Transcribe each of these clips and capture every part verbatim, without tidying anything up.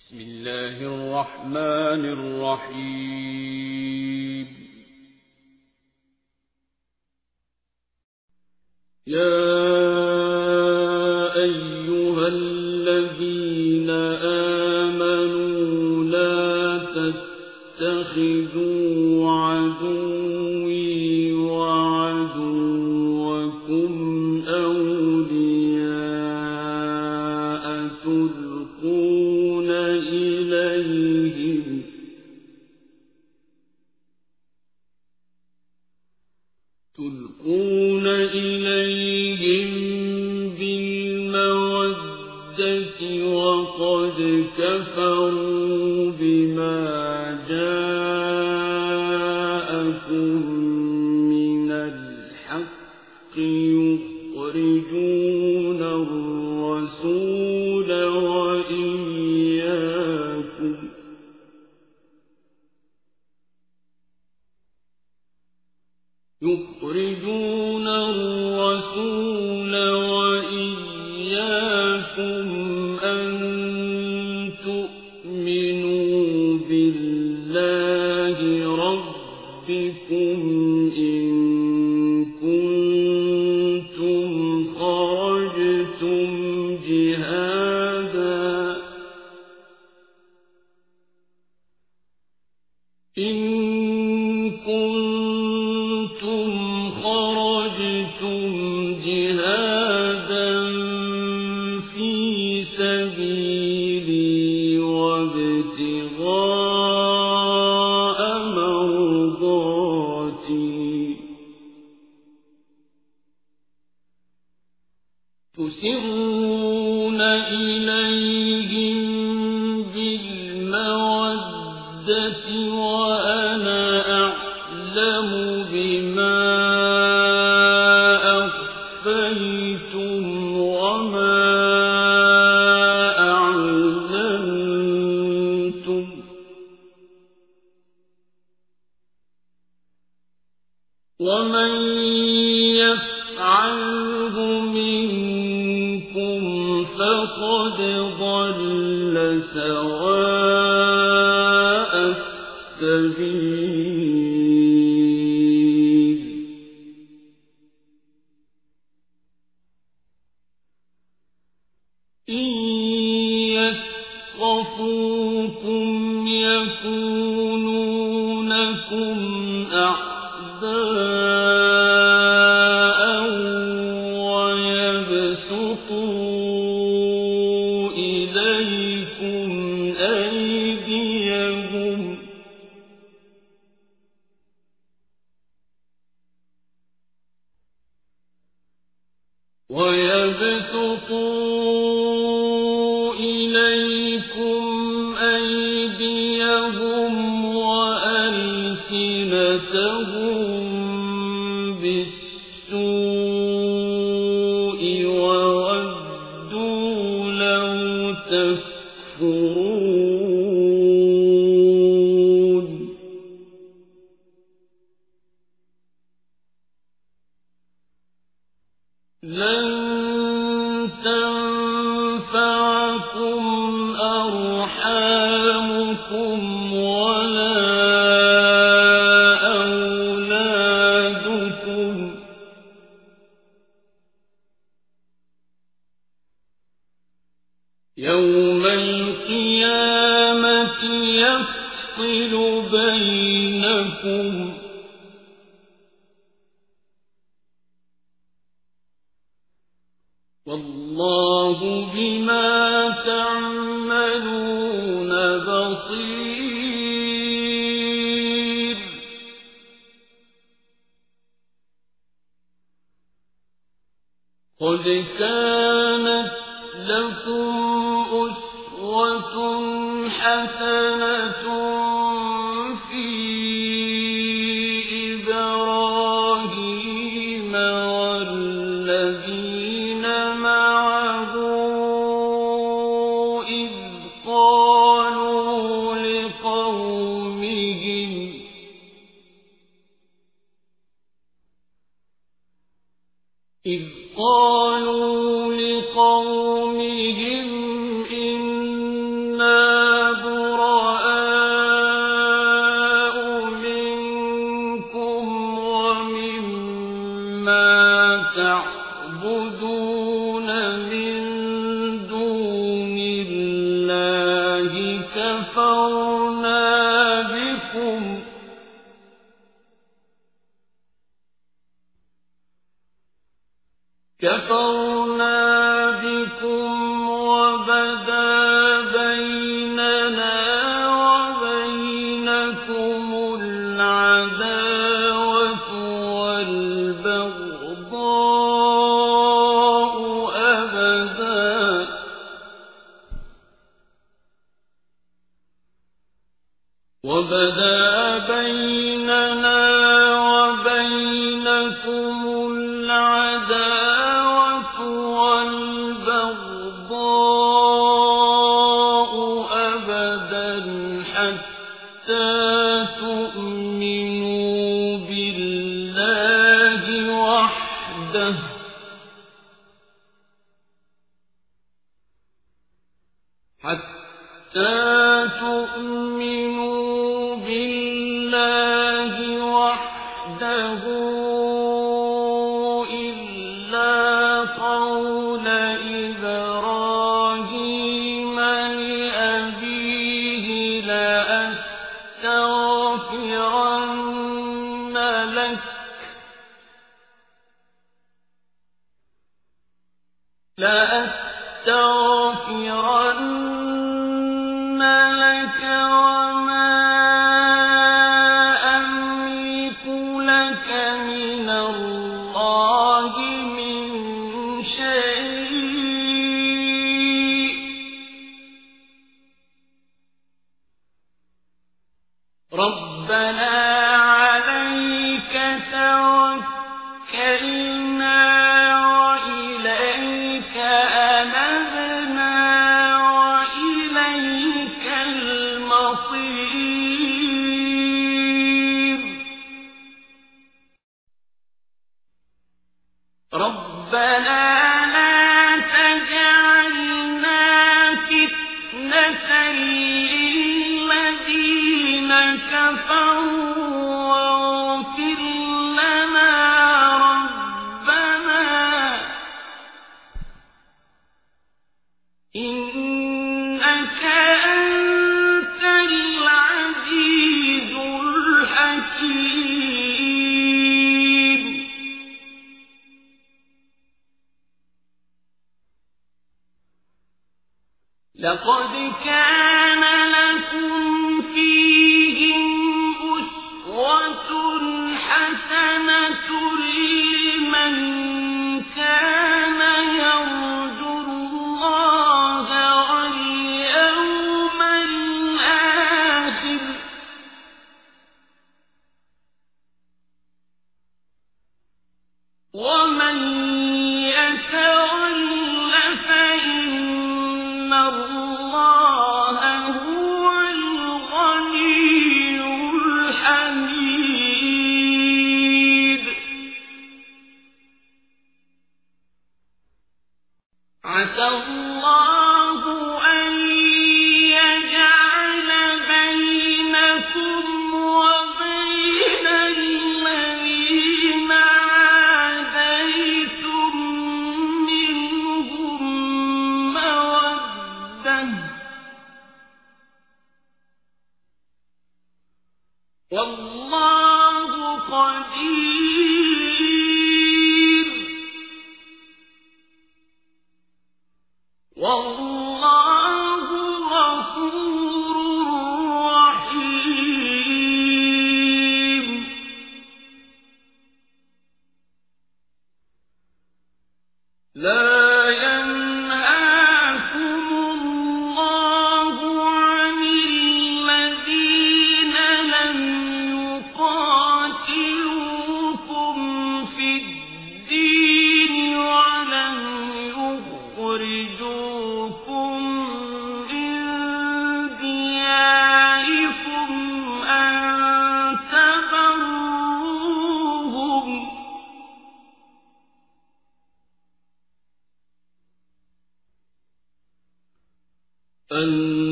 بسم الله الرحمن الرحيم. يا أيها الذين آمنوا لا تتخذوا عدوي وعدوكم أولياء تلقون إليهم تلقون إليهم بالمودة وقد كفروا بما جاءكم من الحق يخرجون الرسول وإياكم يخرجون الرسول وإياكم أن تؤمنوا بالله ربكم إن كنتم خرجتم جهادا إن كنتم خرجتم جهادا في سبيلي وابتغاء مرضاتي تسرون إليهم بالمودة وأنا أعلم بما أخفيتم وما أعلنتم ومن يفعله منكم فقد ضل سواء السبيل إن يثقفوكم يكونوا لكم أعداء ويبسطوا إليكم أيديهم ويبسطوا إليكم أيديهم وألسنتهم بالسوء وودوا لو تكفرون لن تنفعكم أرحامكم ولا أولادكم يوم القيامة يفصل بينكم والله بما تعملون بصير قد كانت لكم أسوة حسنة في إبراهيم والذين معه إذ قالوا لقومهم إذ قالوا لقومهم إنا كفرنا بكم كفرنا بكم وبدا بيننا وبينكم العداوة والبغضاء أبدا وبدا بيننا وبينكم العداوة والبغضاء أبدا حتى تؤمنوا بالله وحده حتى تؤمنوا بالله وحده إلا قول إبراهيم لأبيه لأستغفرن لك لأستغفرن لك وما أملك لك من الله من شيء ربنا عليك توكلنا وإليك أنبنا وإليك المصير ربنا لا تجعلنا فتنة للذين كفروا واغفر لنا ربنا إنك أنت العزيز الحكيم لقد كان لكم فيهم أسوة حسنة لمن كان يرجو الله واليوم الآخر ومن يتول فإن الله هو الغني الحميد عسى الله أن يجعل بينكم وبين الذين عاديتم منهم مودة والله قدير والله غفور رحيم لا ينهاكم الله عن الذين لم يقاتلوكم في الدين ولم يخرجوكم من دياركم أن تبروهم أن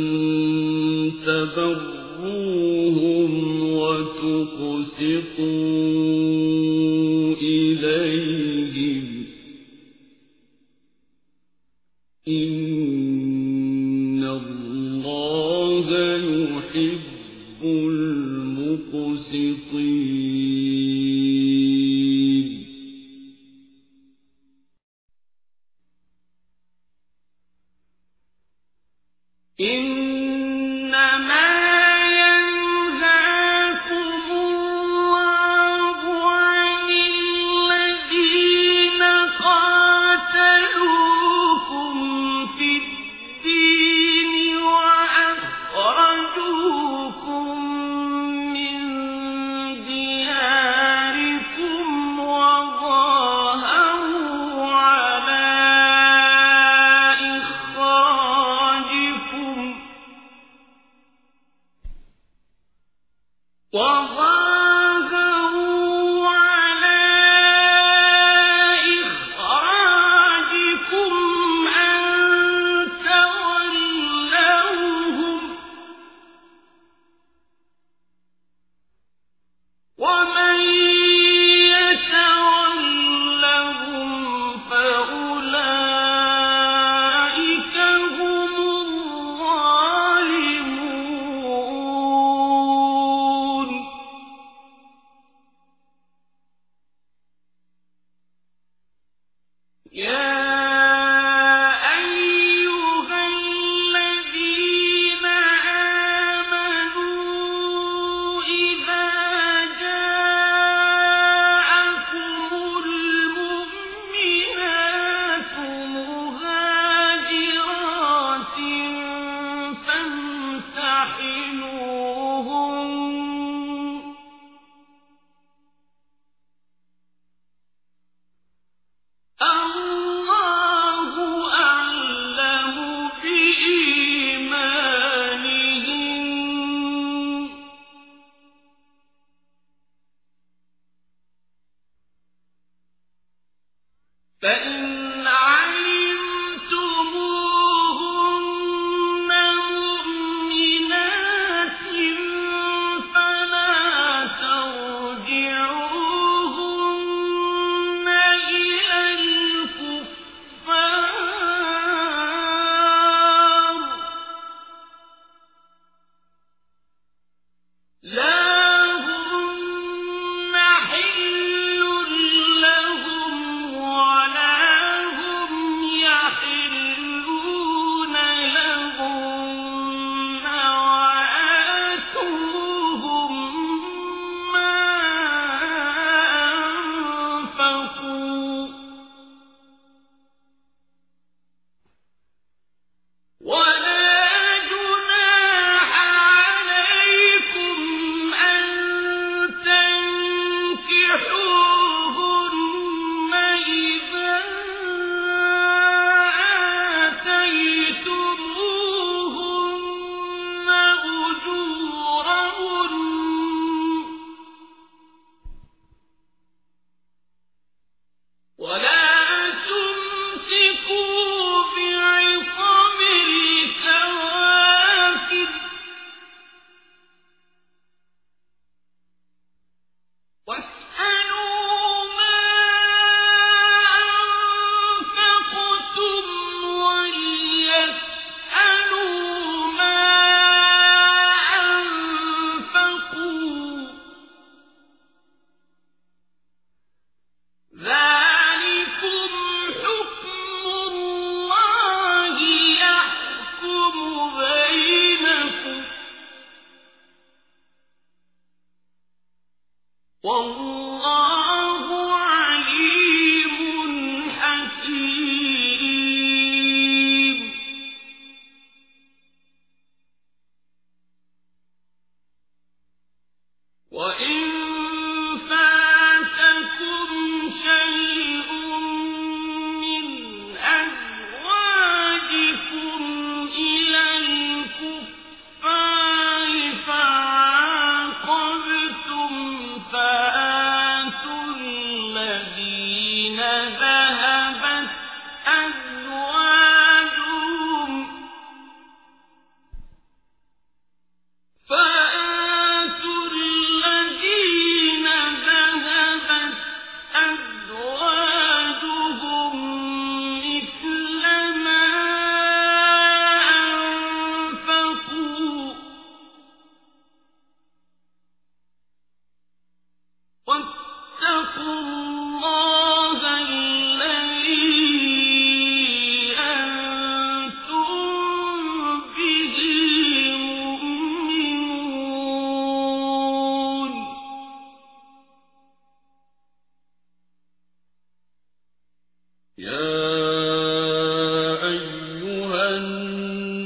تبروهم وتقسطوا إليهم إن الله يحب المقسطين إنما ينهاكم الله عن الذين قاتلوكم في الدين وأخرجوكم من دياركم وظاهروا على إخراجكم وظاهروا على إخراجكم أن تولوهم ومن يتولهم فأولئك هم الظالمون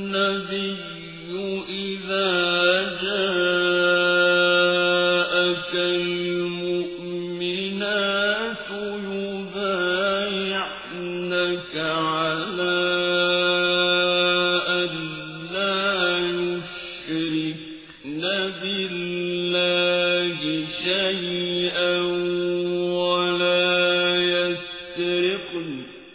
النبي إذا جاءك المؤمنات يبايعنك على أن لا يشركن بالله شيئا ولا يسرقن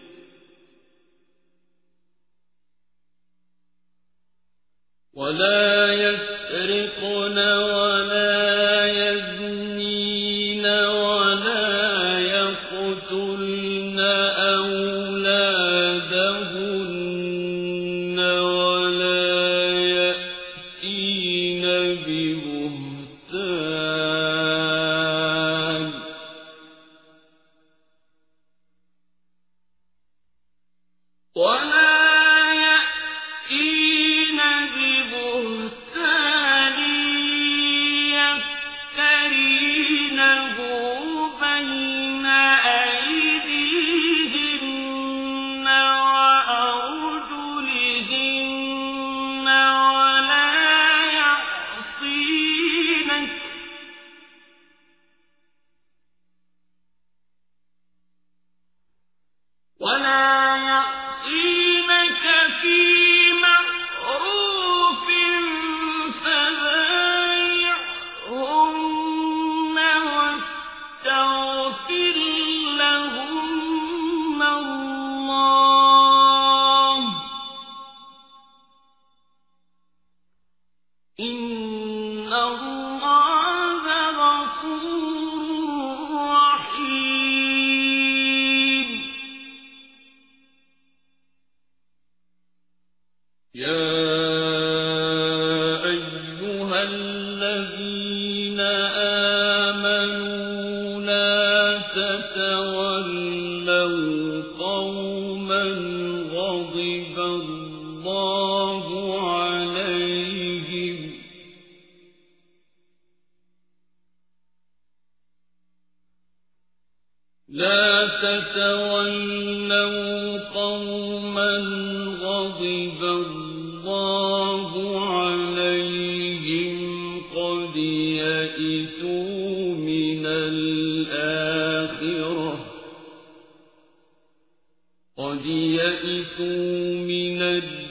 ولا يسرقن ولا يزنين ولا يقتلن أولادهن ولا يأتين ببهتان ولا يأتين ببهتان يفترينه بين أيديهن وأرجلهن ولا يعصينك ولا يعصينك في معروف فبايعهن واستغفر لهن الله إن الله غفور رحيم يا أيها الذين آمنوا لا تتولوا قوما غضب الله عليهم لا تتولوا قوما غضب الله عليهم قد يئسوا من الآخرة قد يئسوا من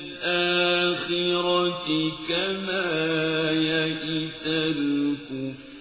الآخرة كما يئس الكفار